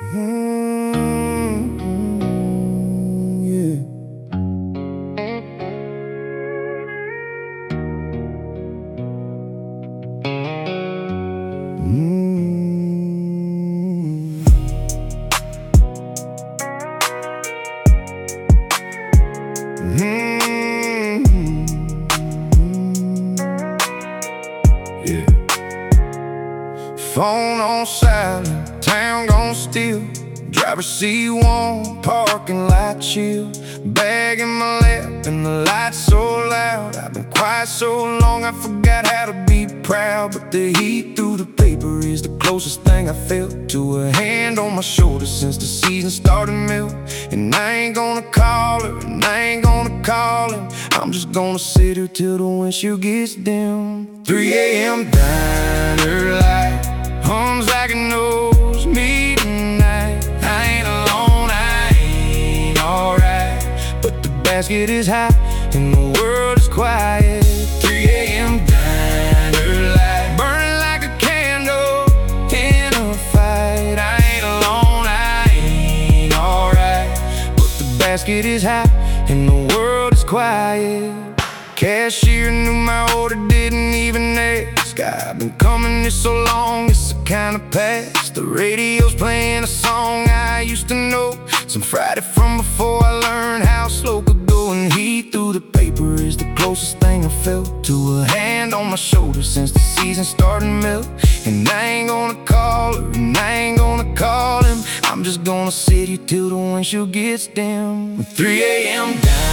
Yeah. Yeah. Phone on silent, town gon' steal. Driver seat warm, parking lot chill. Bag in my lap and the lights so loud. I've been quiet so long I forgot how to be proud. But the heat through the paper is the closest thing I felt to a hand on my shoulder since the season started melt. And I ain't gonna call her, and I ain't gonna call him. I'm just gonna sit here till the windshield gets dim. 3 a.m. diner light hums like it knows me tonight. I ain't alone, I ain't alright. But the basket is high and the world is quiet. 3 a.m. diner light burning like a candle in a fight. I ain't alone, I ain't alright. But the basket is high and the world is quiet. Cashier knew my order, didn't even ask. I've been coming here so long, it's a kind of past. The radio's playing a song I used to know, some Friday from before I learned how slow could go. And heat through the paper is the closest thing I felt to a hand on my shoulder since the season started melt. And I ain't gonna call her, and I ain't gonna call him. I'm just gonna sit here till the windshield gets dim. 3 a.m.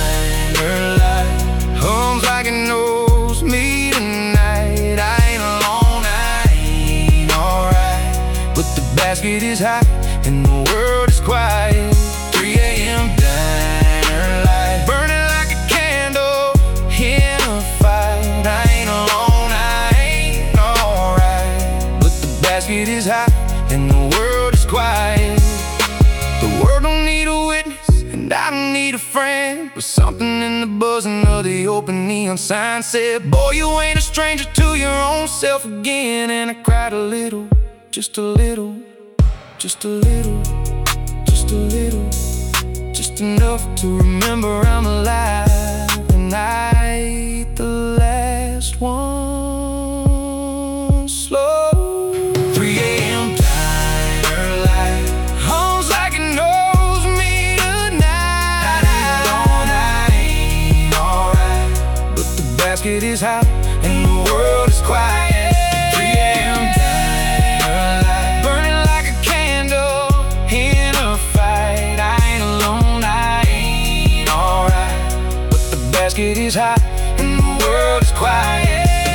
diner light hums like it knows me tonight. I ain't alone, I ain't alright. But the basket is high and the world is quiet. 3 a.m. diner light burning like a candle in a fight. I ain't alone, I ain't alright. But the basket is high and the world is quiet. The world don't need a witness and I don't need a friend, but something in the buzzing of the open neon sign said, boy, you ain't a stranger to your own self again. And I cried a little, just a little, just a little, just a little, just enough to remember I'm alive. And I ate the last one slow. 3 a.m. diner light hums like it knows me tonight. I ain't alright, but the basket is hot and the world is quiet. 3 a.m. diner light burning like a candle in a fight. I ain't alone, I ain't alright, but the basket is hot and the world is quiet.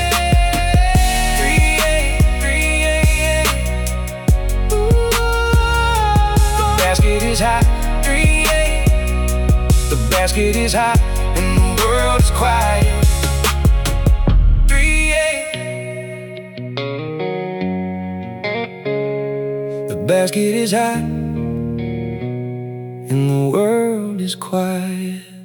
The basket is hot, 3 a.m. The basket is hot and the world is quiet. 3 a.m. The basket is hot and the world is quiet.